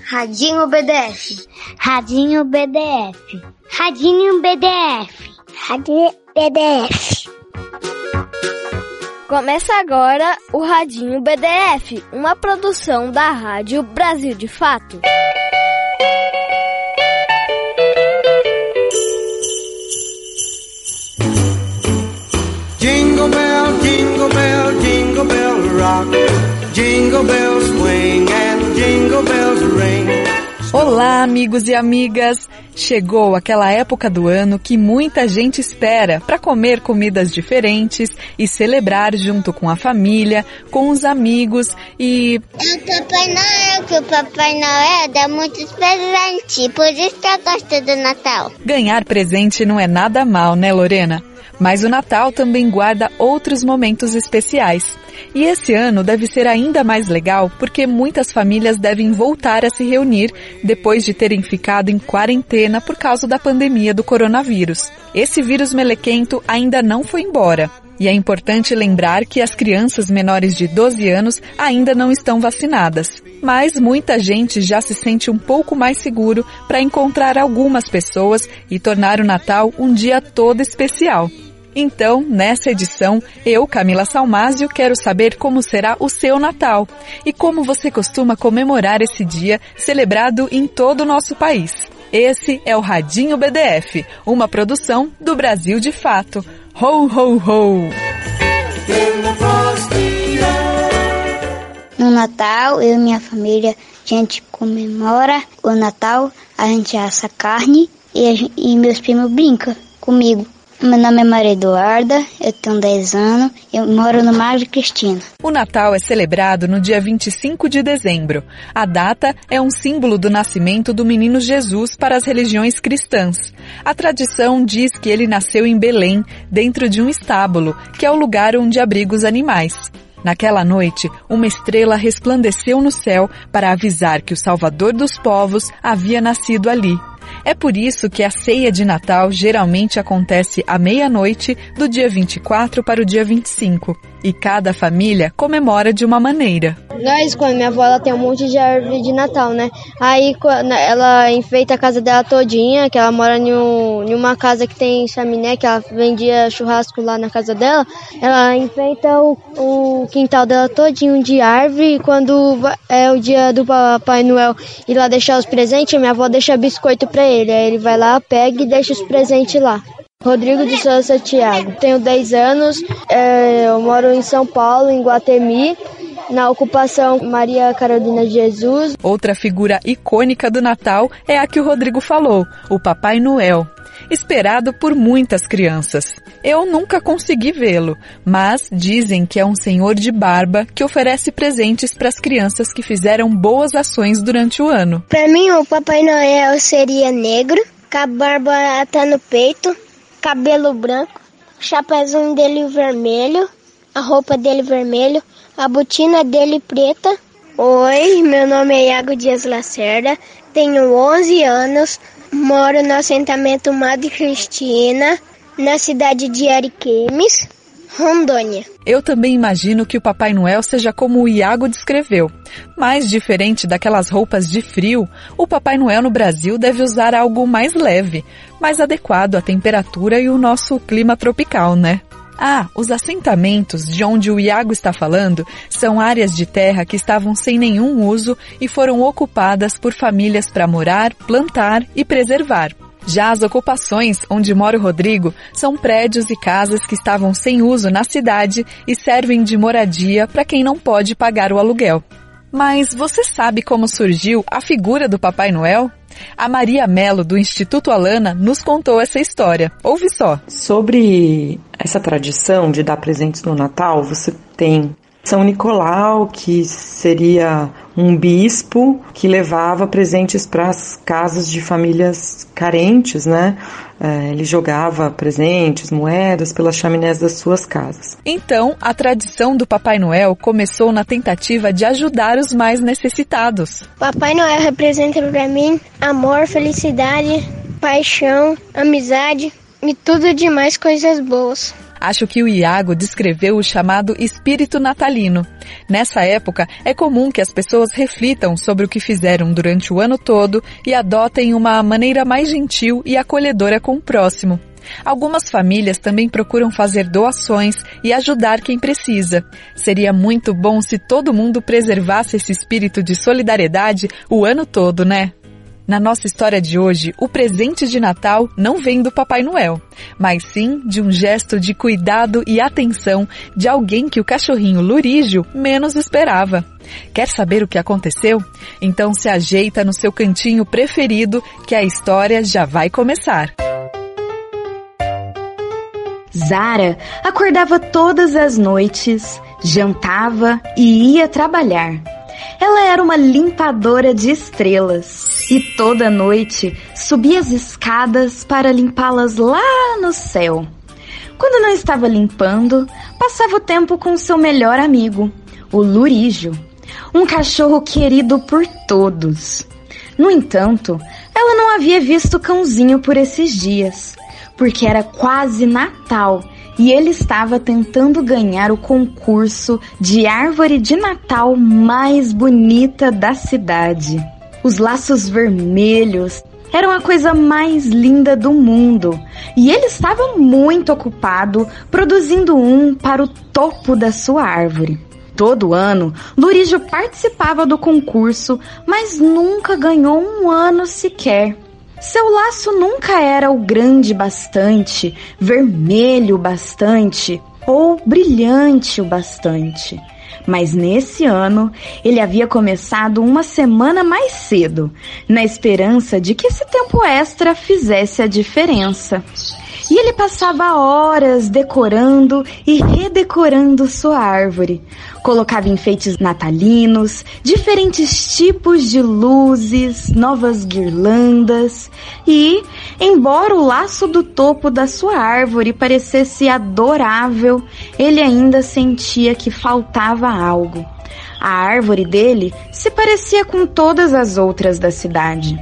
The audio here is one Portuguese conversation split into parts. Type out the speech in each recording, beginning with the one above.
Radinho BDF. Radinho BDF. Radinho BDF. Radinho BDF. Começa agora o Radinho BDF, uma produção da Rádio Brasil de Fato. Jingle bell, jingle bell, jingle bell rock. Jingle bells swing and jingle bells ring. Olá, amigos e amigas! Chegou aquela época do ano que muita gente espera para comer comidas diferentes e celebrar junto com a família, com os amigos e... É o Papai Noel, que o Papai Noel dá muitos presentes, por isso que eu gosto do Natal. Ganhar presente não é nada mal, né, Lorena? Mas o Natal também guarda outros momentos especiais. E esse ano deve ser ainda mais legal porque muitas famílias devem voltar a se reunir depois de terem ficado em quarentena por causa da pandemia do coronavírus. Esse vírus melequento ainda não foi embora. E é importante lembrar que as crianças menores de 12 anos ainda não estão vacinadas. Mas muita gente já se sente um pouco mais seguro para encontrar algumas pessoas e tornar o Natal um dia todo especial. Então, nessa edição, eu, Camila Salmásio, quero saber como será o seu Natal e como você costuma comemorar esse dia celebrado em todo o nosso país. Esse é o Radinho BDF, uma produção do Brasil de Fato. Ho, ho, ho! No Natal, eu e minha família, a gente comemora o Natal, a gente assa carne e meus primos brincam comigo. Meu nome é Maria Eduarda, eu tenho 10 anos, eu moro no Madre Cristina. O Natal é celebrado no dia 25 de dezembro. A data é um símbolo do nascimento do menino Jesus para as religiões cristãs. A tradição diz que ele nasceu em Belém, dentro de um estábulo, que é o lugar onde abriga os animais. Naquela noite, uma estrela resplandeceu no céu para avisar que o Salvador dos povos havia nascido ali. É por isso que a ceia de Natal geralmente acontece à meia-noite do dia 24 para o dia 25. E cada família comemora de uma maneira. Nós, quando minha avó, ela tem um monte de árvore de Natal, né? Aí ela enfeita a casa dela todinha, que ela mora em uma casa que tem chaminé, que ela vendia churrasco lá na casa dela. Ela enfeita o quintal dela todinho de árvore, e quando é o dia do Papai Noel ir lá deixar os presentes, minha avó deixa biscoito pra ele. Aí ele vai lá, pega e deixa os presentes lá. Rodrigo de Souza Santiago. Tenho 10 anos, eu moro em São Paulo, em Guatemi, na ocupação Maria Carolina de Jesus. Outra figura icônica do Natal é a que o Rodrigo falou, o Papai Noel, esperado por muitas crianças. Eu nunca consegui vê-lo, mas dizem que é um senhor de barba que oferece presentes para as crianças que fizeram boas ações durante o ano. Para mim, o Papai Noel seria negro, com a barba até no peito, cabelo branco, o chapéuzinho dele vermelho, a roupa dele vermelho, a botina dele preta. Oi, meu nome é Iago Dias Lacerda, tenho 11 anos, moro no assentamento Madre Cristina, na cidade de Ariquemes, Rondônia. Eu também imagino que o Papai Noel seja como o Iago descreveu. Mas, diferente daquelas roupas de frio, o Papai Noel no Brasil deve usar algo mais leve, mais adequado à temperatura e o nosso clima tropical, né? Ah, os assentamentos de onde o Iago está falando são áreas de terra que estavam sem nenhum uso e foram ocupadas por famílias para morar, plantar e preservar. Já as ocupações onde mora o Rodrigo são prédios e casas que estavam sem uso na cidade e servem de moradia para quem não pode pagar o aluguel. Mas você sabe como surgiu a figura do Papai Noel? A Maria Mello, do Instituto Alana, nos contou essa história. Ouve só. Sobre essa tradição de dar presentes no Natal, você tem São Nicolau, que seria um bispo que levava presentes para as casas de famílias carentes, né? Ele jogava presentes, moedas pelas chaminés das suas casas. Então, a tradição do Papai Noel começou na tentativa de ajudar os mais necessitados. Papai Noel representa para mim amor, felicidade, paixão, amizade e tudo de mais coisas boas. Acho que o Iago descreveu o chamado espírito natalino. Nessa época, é comum que as pessoas reflitam sobre o que fizeram durante o ano todo e adotem uma maneira mais gentil e acolhedora com o próximo. Algumas famílias também procuram fazer doações e ajudar quem precisa. Seria muito bom se todo mundo preservasse esse espírito de solidariedade o ano todo, né? Na nossa história de hoje, o presente de Natal não vem do Papai Noel, mas sim de um gesto de cuidado e atenção de alguém que o cachorrinho Lurígio menos esperava. Quer saber o que aconteceu? Então se ajeita no seu cantinho preferido que a história já vai começar. Zara acordava todas as noites, jantava e ia trabalhar. Ela era uma limpadora de estrelas e toda noite subia as escadas para limpá-las lá no céu. Quando não estava limpando, passava o tempo com seu melhor amigo, o Lurígio, um cachorro querido por todos. No entanto, ela não havia visto o cãozinho por esses dias, porque era quase Natal e ele estava tentando ganhar o concurso de árvore de Natal mais bonita da cidade. Os laços vermelhos eram a coisa mais linda do mundo e ele estava muito ocupado produzindo um para o topo da sua árvore. Todo ano, Lurígio participava do concurso, mas nunca ganhou um ano sequer. Seu laço nunca era o grande bastante, vermelho bastante ou brilhante o bastante. Mas nesse ano, ele havia começado uma semana mais cedo, na esperança de que esse tempo extra fizesse a diferença. E ele passava horas decorando e redecorando sua árvore. Colocava enfeites natalinos, diferentes tipos de luzes, novas guirlandas e, embora o laço do topo da sua árvore parecesse adorável, ele ainda sentia que faltava algo. A árvore dele se parecia com todas as outras da cidade.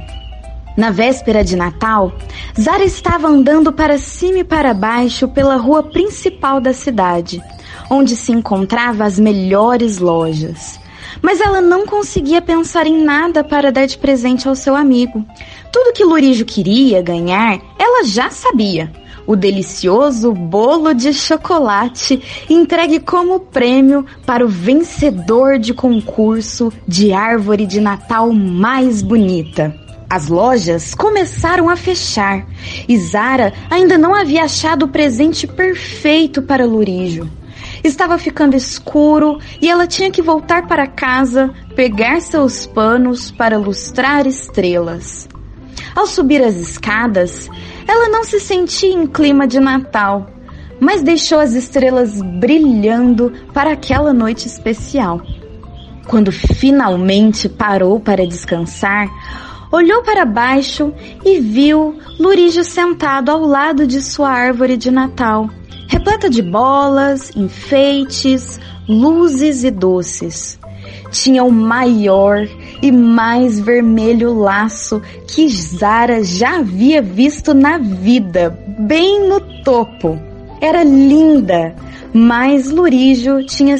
Na véspera de Natal, Zara estava andando para cima e para baixo pela rua principal da cidade, onde se encontravam as melhores lojas. Mas ela não conseguia pensar em nada para dar de presente ao seu amigo. Tudo que Lurígio queria ganhar, ela já sabia. O delicioso bolo de chocolate entregue como prêmio para o vencedor de concurso de árvore de Natal mais bonita. As lojas começaram a fechar e Zara ainda não havia achado o presente perfeito para Lurígio. Estava ficando escuro e ela tinha que voltar para casa, pegar seus panos para lustrar estrelas. Ao subir as escadas, ela não se sentia em clima de Natal, mas deixou as estrelas brilhando para aquela noite especial. Quando finalmente parou para descansar, olhou para baixo e viu Lurígio sentado ao lado de sua árvore de Natal, repleta de bolas, enfeites, luzes e doces. Tinha o maior e mais vermelho laço que Zara já havia visto na vida, bem no topo. Era linda, mas Lurígio tinha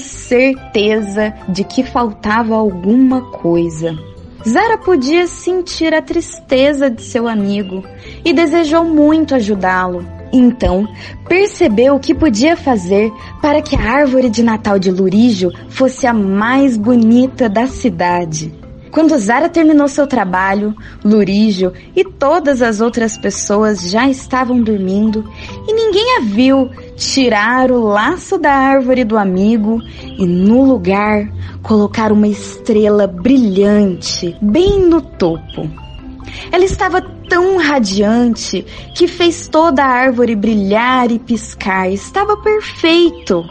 certeza de que faltava alguma coisa. Zara podia sentir a tristeza de seu amigo e desejou muito ajudá-lo. Então, percebeu o que podia fazer para que a árvore de Natal de Lurígio fosse a mais bonita da cidade. Quando Zara terminou seu trabalho, Lurígio e todas as outras pessoas já estavam dormindo e ninguém a viu tirar o laço da árvore do amigo e, no lugar, colocar uma estrela brilhante bem no topo. Ela estava tão radiante que fez toda a árvore brilhar e piscar. Estava perfeito.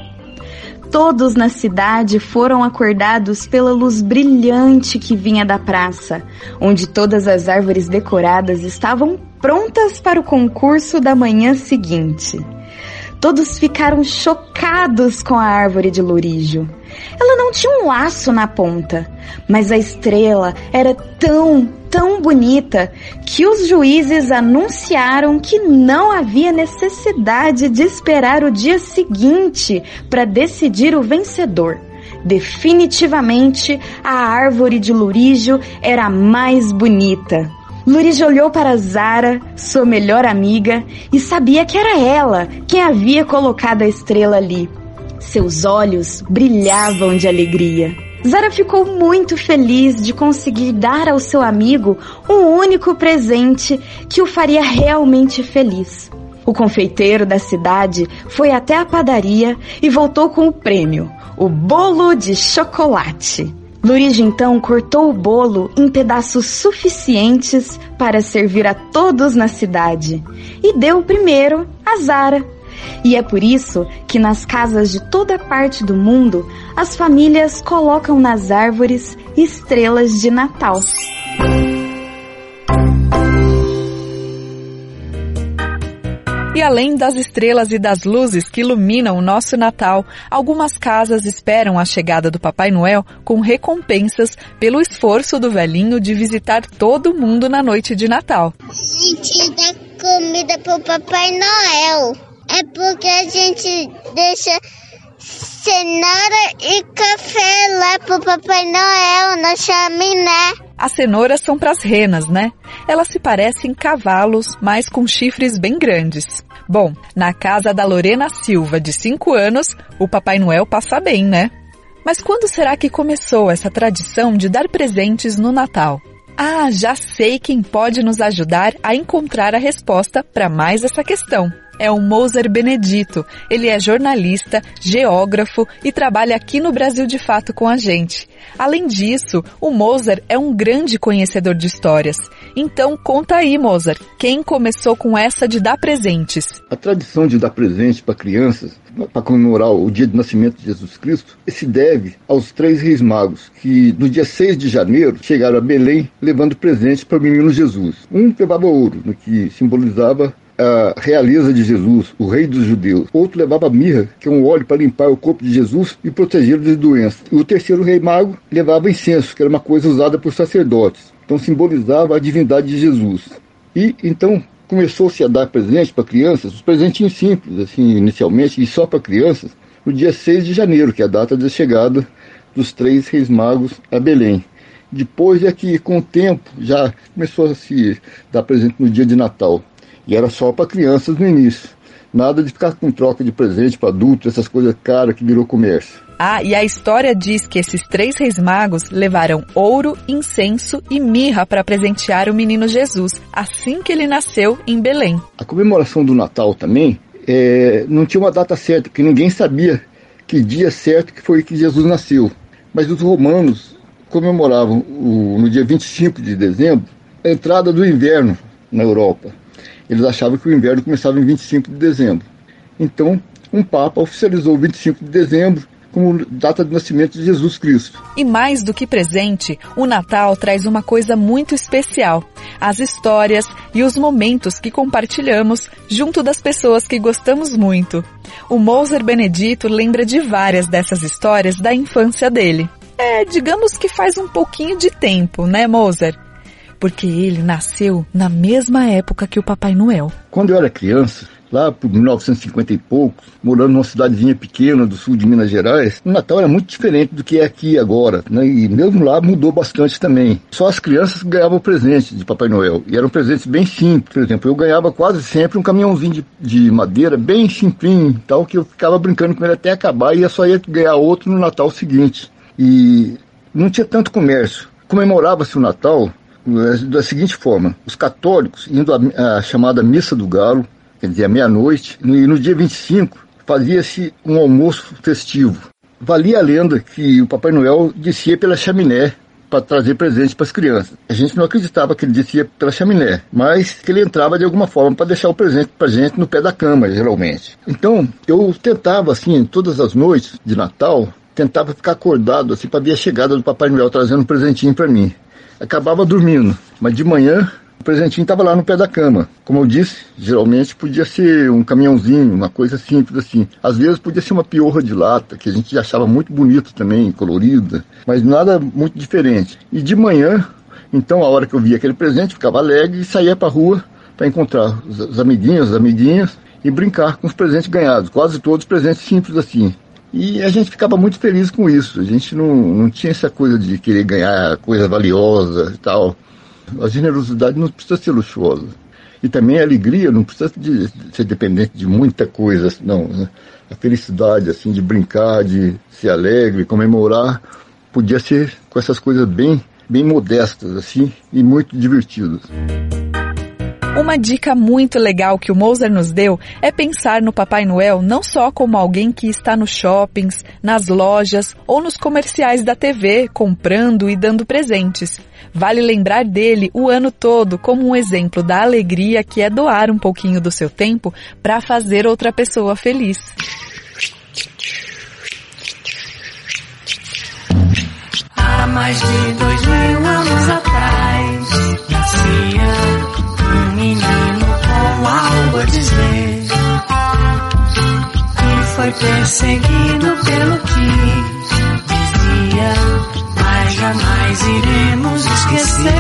Todos na cidade foram acordados pela luz brilhante que vinha da praça, onde todas as árvores decoradas estavam prontas para o concurso da manhã seguinte. Todos ficaram chocados com a árvore de lourígio. Ela não tinha um laço na ponta, mas a estrela era tão bonita que os juízes anunciaram que não havia necessidade de esperar o dia seguinte para decidir o vencedor. Definitivamente, a árvore de lourígio era a mais bonita. Lourígio olhou para Zara, sua melhor amiga, e sabia que era ela quem havia colocado a estrela ali. Seus olhos brilhavam de alegria. Zara ficou muito feliz de conseguir dar ao seu amigo um único presente que o faria realmente feliz. O confeiteiro da cidade foi até a padaria e voltou com o prêmio, o bolo de chocolate. Lourígio então cortou o bolo em pedaços suficientes para servir a todos na cidade e deu o primeiro a Zara. E é por isso que nas casas de toda parte do mundo, as famílias colocam nas árvores estrelas de Natal. E além das estrelas e das luzes que iluminam o nosso Natal, algumas casas esperam a chegada do Papai Noel com recompensas pelo esforço do velhinho de visitar todo mundo na noite de Natal. A gente dá comida pro Papai Noel. É porque a gente deixa cenoura e café lá pro Papai Noel na chaminé. As cenouras são pras renas, né? Elas se parecem cavalos, mas com chifres bem grandes. Bom, na casa da Lorena Silva, de 5 anos, o Papai Noel passa bem, né? Mas quando será que começou essa tradição de dar presentes no Natal? Ah, já sei quem pode nos ajudar a encontrar a resposta para mais essa questão. É o Moser Benedito. Ele é jornalista, geógrafo e trabalha aqui no Brasil de Fato com a gente. Além disso, o Moser é um grande conhecedor de histórias. Então, conta aí, Moser, quem começou com essa de dar presentes? A tradição de dar presente para crianças, para comemorar o dia de nascimento de Jesus Cristo, se deve aos 3 reis magos, que no dia 6 de janeiro chegaram a Belém levando presentes para o menino Jesus. Um levava ouro, no que simbolizava a realeza de Jesus, o rei dos judeus. Outro levava mirra, que é um óleo para limpar o corpo de Jesus e protegê-lo de doenças. E o terceiro rei mago levava incenso, que era uma coisa usada por sacerdotes. Então simbolizava a divindade de Jesus. E então começou-se a dar presente para crianças, os presentinhos simples, assim, inicialmente, e só para crianças, no dia 6 de janeiro, que é a data da chegada dos 3 reis magos a Belém. Depois é que, com o tempo, já começou a se dar presente no dia de Natal. E era só para crianças no início. Nada de ficar com troca de presente para adultos, essas coisas caras que virou comércio. Ah, e a história diz que esses 3 reis magos levaram ouro, incenso e mirra para presentear o menino Jesus, assim que ele nasceu em Belém. A comemoração do Natal também não tinha uma data certa, porque ninguém sabia que dia certo que foi que Jesus nasceu. Mas os romanos comemoravam no dia 25 de dezembro a entrada do inverno na Europa. Eles achavam que o inverno começava em 25 de dezembro. Então, um Papa oficializou 25 de dezembro como data de nascimento de Jesus Cristo. E mais do que presente, o Natal traz uma coisa muito especial: as histórias e os momentos que compartilhamos junto das pessoas que gostamos muito. O Moser Benedito lembra de várias dessas histórias da infância dele. Digamos que faz um pouquinho de tempo, né, Moser? Porque ele nasceu na mesma época que o Papai Noel. Quando eu era criança, lá por 1950 e poucos, morando numa cidadezinha pequena do sul de Minas Gerais, o Natal era muito diferente do que é aqui agora, né? E mesmo lá mudou bastante também. Só as crianças ganhavam presentes de Papai Noel, e eram presentes bem simples. Por exemplo, eu ganhava quase sempre um caminhãozinho de madeira bem simplinho, tal, que eu ficava brincando com ele até acabar e eu só ia ganhar outro no Natal seguinte. E não tinha tanto comércio. Comemorava-se o Natal da seguinte forma: os católicos indo à chamada Missa do Galo, quer dizer, à meia-noite, e no dia 25 fazia-se um almoço festivo. Valia a lenda que o Papai Noel descia pela chaminé para trazer presentes para as crianças. A gente não acreditava que ele descia pela chaminé, mas que ele entrava de alguma forma para deixar o presente para a gente no pé da cama, geralmente. Então, eu tentava, assim, todas as noites de Natal, tentava ficar acordado, assim, para ver a chegada do Papai Noel trazendo um presentinho para mim. Acabava dormindo, mas de manhã O presentinho estava lá no pé da cama. Como eu disse, geralmente podia ser um caminhãozinho, uma coisa simples assim. Às vezes podia ser uma piorra de lata, que a gente achava muito bonito também, colorida, mas nada muito diferente. E de manhã, então, a hora que eu via aquele presente, ficava alegre e saía para a rua para encontrar os amiguinhos, as amiguinhas e brincar com os presentes ganhados. Quase todos presentes simples assim. E a gente ficava muito feliz com isso. A gente não tinha essa coisa de querer ganhar coisa valiosa e tal. A generosidade não precisa ser luxuosa. E também a alegria não precisa de ser dependente de muita coisa, não, né? A felicidade, assim, de brincar, de ser alegre, comemorar, podia ser com essas coisas bem modestas, assim, e muito divertidas. Uma dica muito legal que o Moser nos deu é pensar no Papai Noel não só como alguém que está nos shoppings, nas lojas ou nos comerciais da TV, comprando e dando presentes. Vale lembrar dele o ano todo como um exemplo da alegria que é doar um pouquinho do seu tempo para fazer outra pessoa feliz. Há mais de 2000 anos atrás, nascia um menino com algo a dizer, e foi perseguido pelo que dizia, mas jamais iremos esquecer.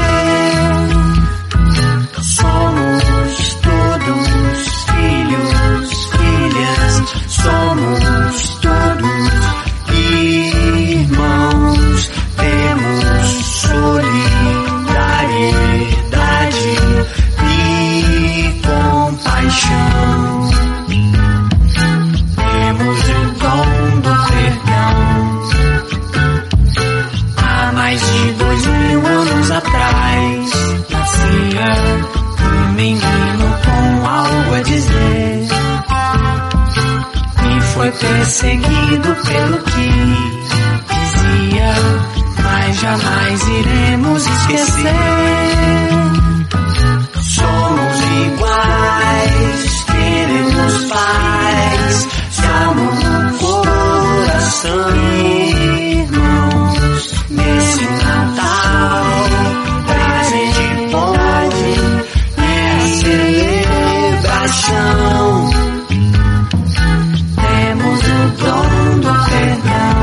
Somos todos filhos, filhas, somos todos irmãos, temos solidariedade e compaixão. Temos o dom do perdão. Há mais de 2000 anos atrás, nascia um menino com algo a dizer, e foi perseguido pelo que dizia, mas jamais iremos esquecer. Somos iguais, queremos paz, somos no coração, irmãos, nesse Natal, presente pode, é a celebração. Temos o dom do perdão.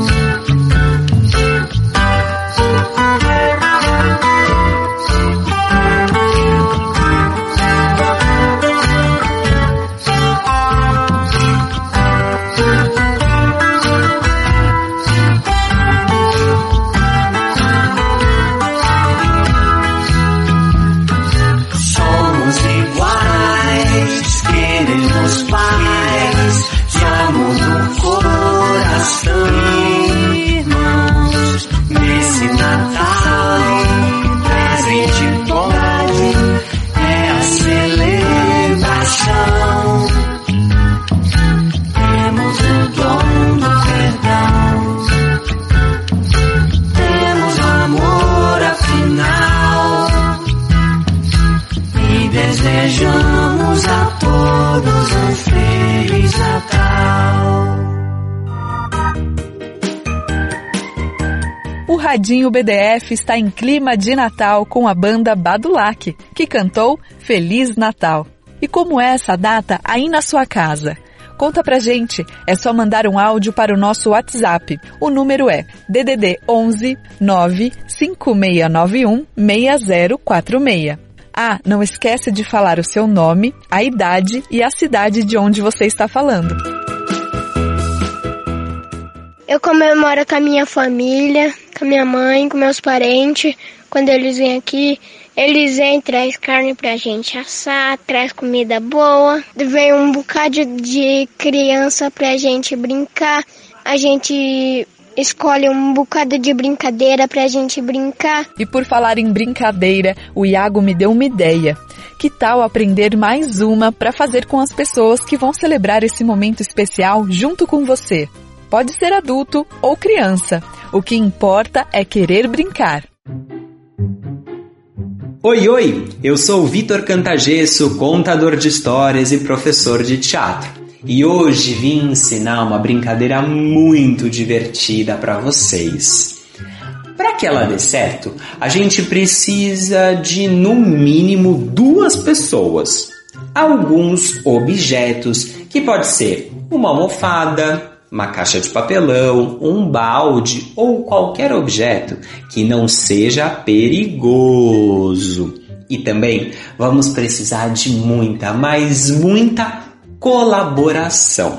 Desejamos a todos um Feliz Natal. O Radinho BDF está em clima de Natal com a banda Badulac, que cantou Feliz Natal. E como é essa data aí na sua casa? Conta pra gente, é só mandar um áudio para o nosso WhatsApp. O número é DDD 11 95691 6046. Ah, não esquece de falar o seu nome, a idade e a cidade de onde você está falando. Eu comemoro com a minha família, com a minha mãe, com meus parentes. Quando eles vêm aqui, eles vêm, traz carne pra gente assar, traz comida boa. Vem um bocado de criança pra gente brincar. A gente escolhe um bocado de brincadeira pra gente brincar. E por falar em brincadeira, o Iago me deu uma ideia. Que tal aprender mais uma para fazer com as pessoas que vão celebrar esse momento especial junto com você? Pode ser adulto ou criança. O que importa é querer brincar. Oi, eu sou o Vitor Cantagesso, contador de histórias e professor de teatro. E hoje vim ensinar uma brincadeira muito divertida para vocês. Para que ela dê certo, a gente precisa de, no mínimo, 2 pessoas. Alguns objetos, que pode ser uma almofada, uma caixa de papelão, um balde ou qualquer objeto que não seja perigoso. E também vamos precisar de muita, mas muita colaboração.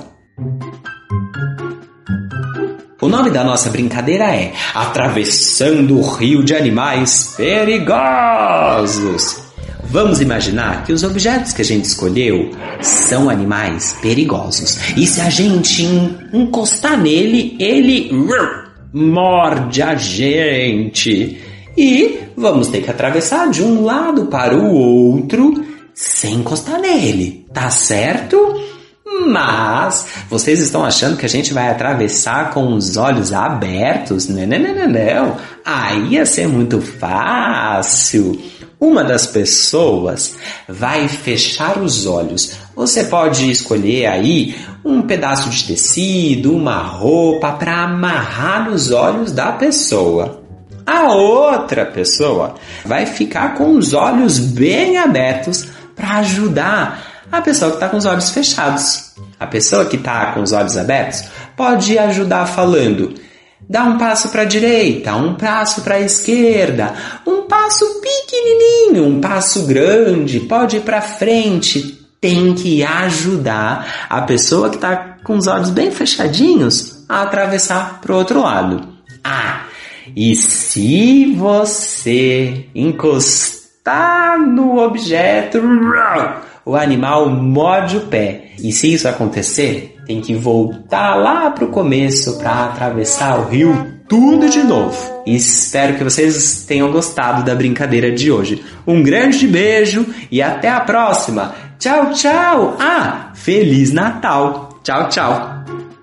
O nome da nossa brincadeira é Atravessando o Rio de Animais Perigosos. Vamos imaginar que os objetos que a gente escolheu são animais perigosos. E se a gente encostar nele, ele morde a gente. E vamos ter que atravessar de um lado para o outro sem encostar nele. Tá certo? Mas vocês estão achando que a gente vai atravessar com os olhos abertos? Não. Aí ia ser muito fácil. Uma das pessoas vai fechar os olhos. Você pode escolher aí um pedaço de tecido, uma roupa para amarrar nos olhos da pessoa. A outra pessoa vai ficar com os olhos bem abertos para ajudar a pessoa que está com os olhos fechados. A pessoa que está com os olhos abertos pode ajudar falando: dá um passo para a direita, um passo para a esquerda, um passo pequenininho, um passo grande, pode ir para frente. Tem que ajudar a pessoa que está com os olhos bem fechadinhos a atravessar para o outro lado. E se você encostar no objeto, o animal morde o pé. E se isso acontecer, tem que voltar lá para o começo para atravessar o rio tudo de novo. E espero que vocês tenham gostado da brincadeira de hoje. Um grande beijo e até a próxima. Tchau, tchau. Feliz Natal. Tchau, tchau.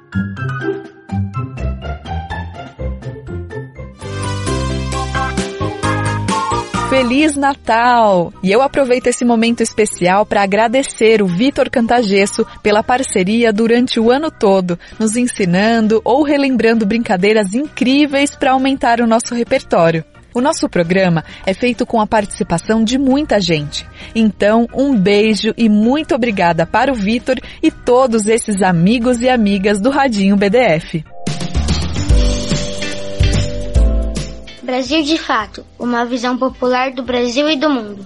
Feliz Natal! E eu aproveito esse momento especial para agradecer o Vitor Cantagesso pela parceria durante o ano todo, nos ensinando ou relembrando brincadeiras incríveis para aumentar o nosso repertório. O nosso programa é feito com a participação de muita gente. Então, um beijo e muito obrigada para o Vitor e todos esses amigos e amigas do Radinho BDF. Brasil de Fato, uma visão popular do Brasil e do mundo.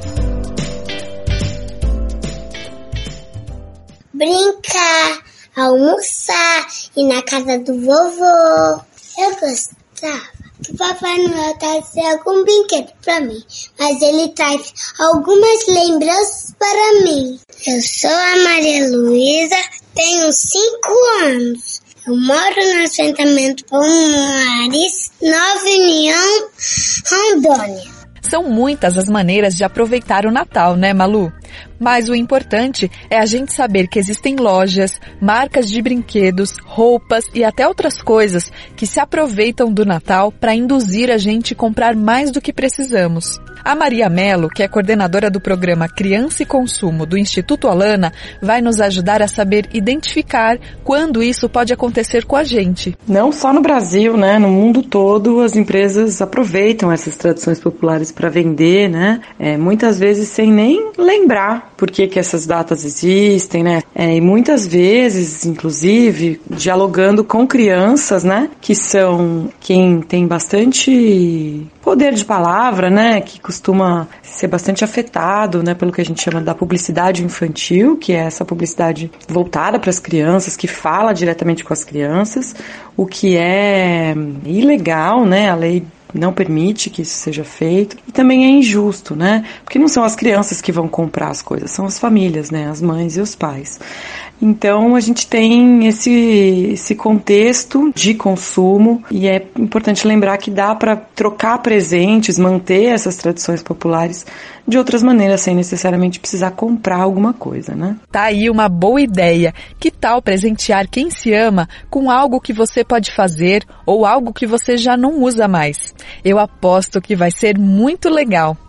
Brincar, almoçar, ir na casa do vovô. Eu gostava que o Papai Noel trazia algum brinquedo para mim, mas ele traz algumas lembranças para mim. Eu sou a Maria Luísa, tenho 5 anos. Eu moro no assentamento Palmares, Nova União, Rondônia. São muitas as maneiras de aproveitar o Natal, né, Malu? Mas o importante é a gente saber que existem lojas, marcas de brinquedos, roupas e até outras coisas que se aproveitam do Natal para induzir a gente a comprar mais do que precisamos. A Maria Mello, que é coordenadora do programa Criança e Consumo do Instituto Alana, vai nos ajudar a saber identificar quando isso pode acontecer com a gente. Não só no Brasil, né? No mundo todo, as empresas aproveitam essas tradições populares para vender, né? Muitas vezes sem nem lembrar por que essas datas existem, né? E muitas vezes, inclusive, dialogando com crianças, né? Que são quem tem bastante poder de palavra, né? Que costuma ser bastante afetado, né? Pelo que a gente chama da publicidade infantil, que é essa publicidade voltada para as crianças, que fala diretamente com as crianças, o que é ilegal, né? A lei não permite que isso seja feito. E também é injusto, né? Porque não são as crianças que vão comprar as coisas, são as famílias, né? As mães e os pais. Então, a gente tem esse contexto de consumo e é importante lembrar que dá para trocar presentes, manter essas tradições populares de outras maneiras, sem necessariamente precisar comprar alguma coisa, né? Tá aí uma boa ideia. Que tal presentear quem se ama com algo que você pode fazer ou algo que você já não usa mais? Eu aposto que vai ser muito legal.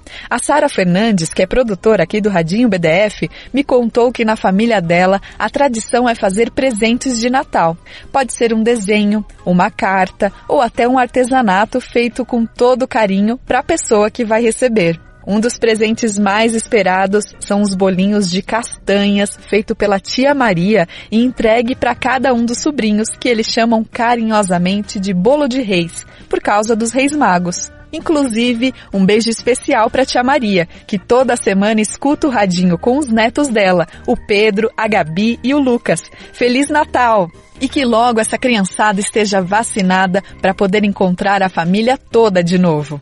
A Sara Fernandes, que é produtora aqui do Radinho BDF, me contou que na família dela a tradição é fazer presentes de Natal. Pode ser um desenho, uma carta ou até um artesanato feito com todo carinho para a pessoa que vai receber. Um dos presentes mais esperados são os bolinhos de castanhas feito pela tia Maria e entregue para cada um dos sobrinhos, que eles chamam carinhosamente de bolo de reis, por causa dos Reis Magos. Inclusive, um beijo especial para a tia Maria, que toda semana escuta o radinho com os netos dela, o Pedro, a Gabi e o Lucas. Feliz Natal! E que logo essa criançada esteja vacinada para poder encontrar a família toda de novo.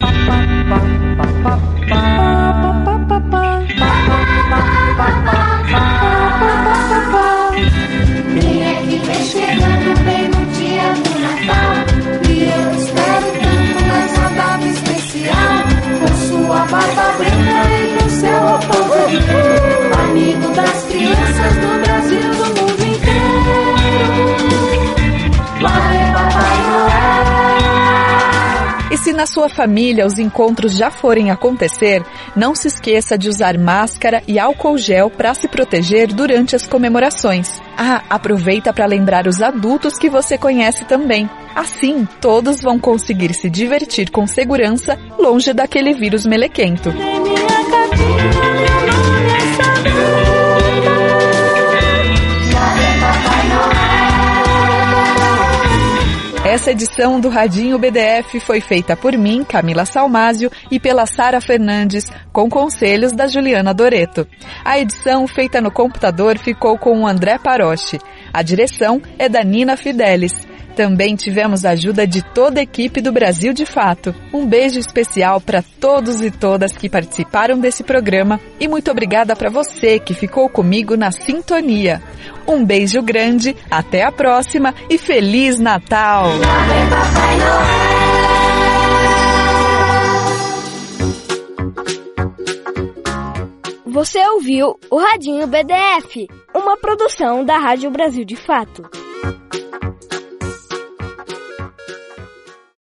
Quem é que vem chegando bem no dia do Natal? E eu espero tanto nessa data especial, com sua barba branca e o seu roupão vermelho, amigo das crianças do Brasil, do mundo inteiro. Lá é Papai Noel. E se na sua família os encontros já forem acontecer, não se esqueça de usar máscara e álcool gel para se proteger durante as comemorações. Aproveita para lembrar os adultos que você conhece também. Assim, todos vão conseguir se divertir com segurança, longe daquele vírus melequento. Essa edição do Radinho BDF foi feita por mim, Camila Salmásio, e pela Sara Fernandes, com conselhos da Juliana Doreto. A edição feita no computador ficou com o André Paroche. A direção é da Nina Fidelis. Também tivemos a ajuda de toda a equipe do Brasil de Fato. Um beijo especial para todos e todas que participaram desse programa e muito obrigada para você que ficou comigo na sintonia. Um beijo grande, até a próxima e Feliz Natal! Você ouviu o Radinho BDF, uma produção da Rádio Brasil de Fato.